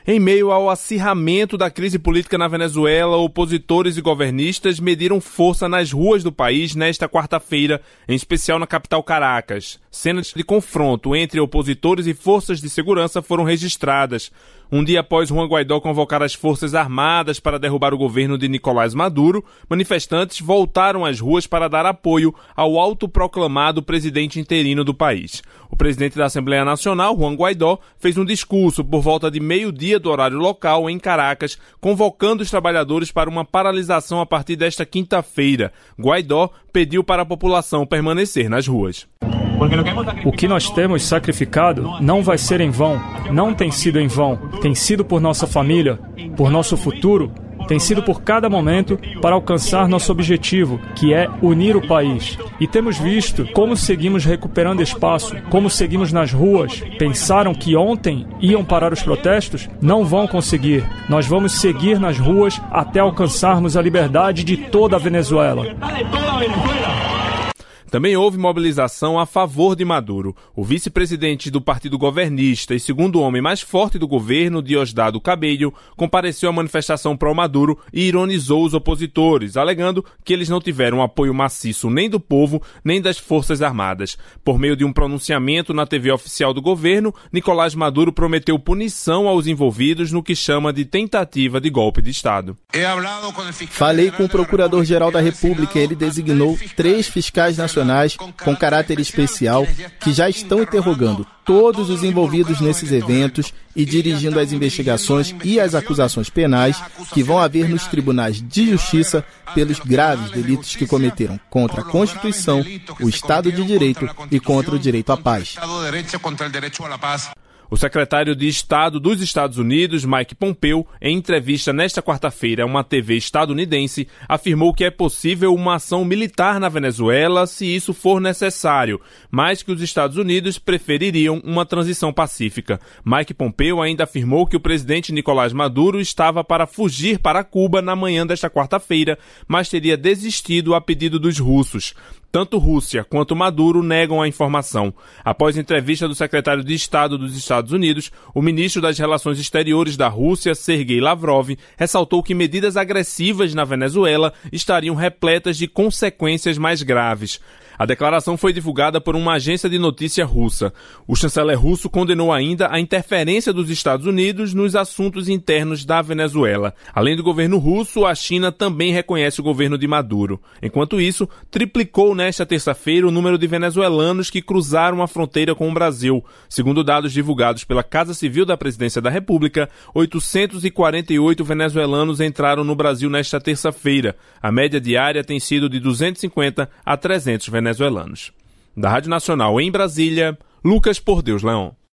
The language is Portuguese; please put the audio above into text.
Em meio ao acirramento da crise política na Venezuela, opositores e governistas mediram força nas ruas do país nesta quarta-feira, em especial na capital Caracas. Cenas de confronto entre opositores e forças de segurança foram registradas. Um dia após Juan Guaidó convocar as forças armadas para derrubar o governo de Nicolás Maduro, manifestantes voltaram às ruas para dar apoio ao autoproclamado presidente interino do país. O presidente da Assembleia Nacional, Juan Guaidó, fez um discurso por volta de meio-dia do horário local em Caracas, convocando os trabalhadores para uma paralisação a partir desta quinta-feira. Guaidó pediu para a população permanecer nas ruas. O que nós temos sacrificado não vai ser em vão, não tem sido em vão, tem sido por nossa família, por nosso futuro, tem sido por cada momento para alcançar nosso objetivo, que é unir o país. E temos visto como seguimos recuperando espaço, como seguimos nas ruas. Pensaram que ontem iam parar os protestos? Não vão conseguir. Nós vamos seguir nas ruas até alcançarmos a liberdade de toda a Venezuela. Também houve mobilização a favor de Maduro. O vice-presidente do partido governista e segundo homem mais forte do governo, Diosdado Cabello, compareceu à manifestação pró-Maduro e ironizou os opositores, alegando que eles não tiveram apoio maciço nem do povo, nem das forças armadas. Por meio de um pronunciamento na TV oficial do governo, Nicolás Maduro prometeu punição aos envolvidos no que chama de tentativa de golpe de Estado. Falei com o Procurador-Geral da República e ele designou 3 fiscais nacionais com caráter especial que já estão interrogando todos os envolvidos nesses eventos e dirigindo as investigações e as acusações penais que vão haver nos tribunais de justiça pelos graves delitos que cometeram contra a Constituição, o Estado de Direito e contra o direito à paz. O secretário de Estado dos Estados Unidos, Mike Pompeo, em entrevista nesta quarta-feira a uma TV estadunidense, afirmou que é possível uma ação militar na Venezuela se isso for necessário, mas que os Estados Unidos prefeririam uma transição pacífica. Mike Pompeo ainda afirmou que o presidente Nicolás Maduro estava para fugir para Cuba na manhã desta quarta-feira, mas teria desistido a pedido dos russos. Tanto Rússia quanto Maduro negam a informação. Após entrevista do secretário de Estado dos Estados Unidos, o ministro das Relações Exteriores da Rússia, Sergei Lavrov, ressaltou que medidas agressivas na Venezuela estariam repletas de consequências mais graves. A declaração foi divulgada por uma agência de notícia russa. O chanceler russo condenou ainda a interferência dos Estados Unidos nos assuntos internos da Venezuela. Além do governo russo, a China também reconhece o governo de Maduro. Enquanto isso, triplicou nesta terça-feira o número de venezuelanos que cruzaram a fronteira com o Brasil. Segundo dados divulgados pela Casa Civil da Presidência da República, 848 venezuelanos entraram no Brasil nesta terça-feira. A média diária tem sido de 250 a 300 venezuelanos. Da Rádio Nacional em Brasília, Lucas Por Deus Leão.